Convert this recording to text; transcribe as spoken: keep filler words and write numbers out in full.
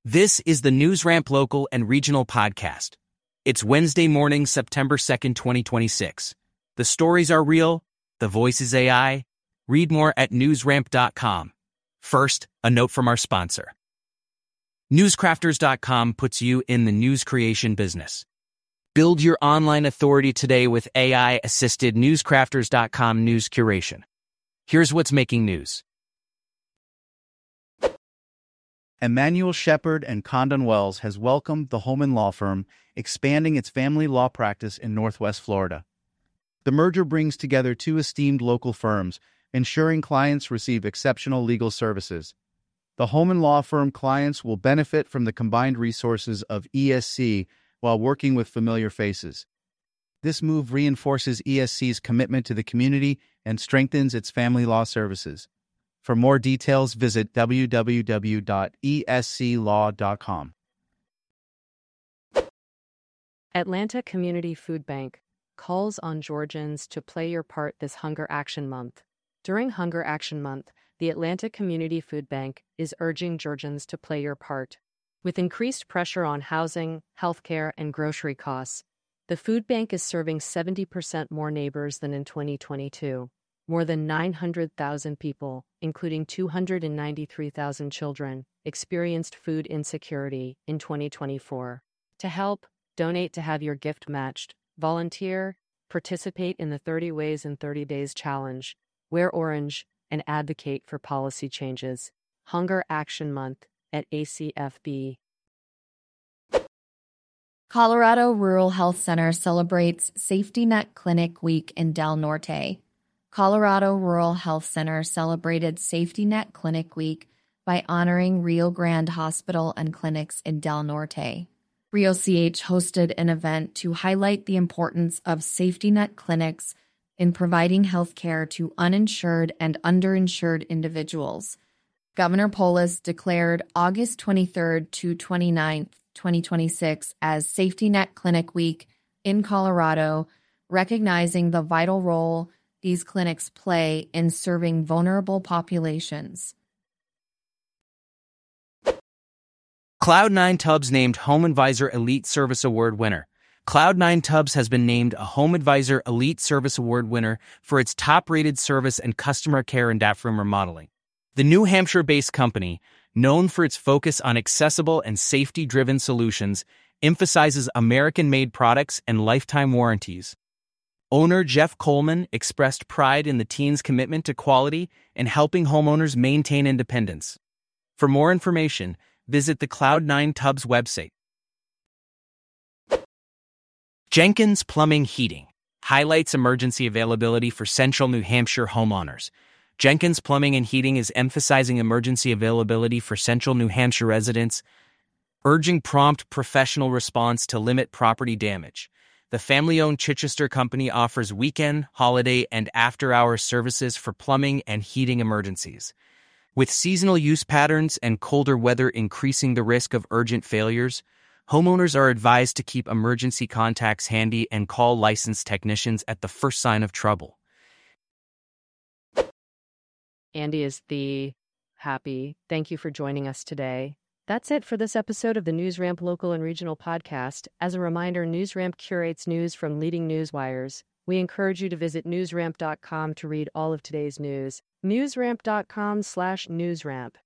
This is the NewsRamp Local and Regional Podcast. It's Wednesday morning, September second, twenty twenty-six. The stories are real, the voice is A I. Read more at newsramp dot com. First, a note from our sponsor. newscrafters dot com puts you in the news creation business. Build your online authority today with A I-assisted newscrafters dot com news curation. Here's what's making news. Emanuel Shepard and Condon Wells has welcomed the Holman law firm, expanding its family law practice in Northwest Florida. The merger brings together two esteemed local firms, ensuring clients receive exceptional legal services. The Holman law firm clients will benefit from the combined resources of E S C while working with familiar faces. This move reinforces E S C's commitment to the community and strengthens its family law services. For more details, visit w w w dot e s c law dot com. Atlanta Community Food Bank calls on Georgians to play your part this Hunger Action Month. During Hunger Action Month, the Atlanta Community Food Bank is urging Georgians to play your part. With increased pressure on housing, healthcare, and grocery costs, the food bank is serving seventy percent more neighbors than in twenty twenty-two. More than nine hundred thousand people, including two hundred ninety-three thousand children, experienced food insecurity in twenty twenty-four. To help, donate to have your gift matched, volunteer, participate in the thirty Ways in thirty Days Challenge, wear orange, and advocate for policy changes. Hunger Action Month at A C F B. Colorado Rural Health Center celebrates Safety Net Clinic Week in Del Norte. Colorado Rural Health Center celebrated Safety Net Clinic Week by honoring Rio Grande Hospital and Clinics in Del Norte. Rio C H hosted an event to highlight the importance of safety net clinics in providing health care to uninsured and underinsured individuals. Governor Polis declared August twenty-third to twenty-ninth, twenty twenty-six as Safety Net Clinic Week in Colorado, recognizing the vital role these clinics play in serving vulnerable populations. Cloud nine Tubbs named Home Advisor Elite Service Award winner. Cloud nine Tubbs has been named a Home Advisor Elite Service Award winner for its top-rated service and customer care in D A F room remodeling. The New Hampshire-based company, known for its focus on accessible and safety-driven solutions, emphasizes American-made products and lifetime warranties. Owner Jeff Coleman expressed pride in the team's commitment to quality and helping homeowners maintain independence. For more information, visit the Cloud nine Tubbs website. Jenkins Plumbing Heating highlights emergency availability for Central New Hampshire homeowners. Jenkins Plumbing and Heating is emphasizing emergency availability for Central New Hampshire residents, urging prompt professional response to limit property damage. The family-owned Chichester company offers weekend, holiday, and after-hours services for plumbing and heating emergencies. With seasonal use patterns and colder weather increasing the risk of urgent failures, homeowners are advised to keep emergency contacts handy and call licensed technicians at the first sign of trouble. Andy is the happy. Thank you for joining us today. That's it for this episode of the NewsRamp Local and Regional Podcast. As a reminder, NewsRamp curates news from leading news wires. We encourage you to visit newsramp dot com to read all of today's news. newsramp dot com slash newsramp.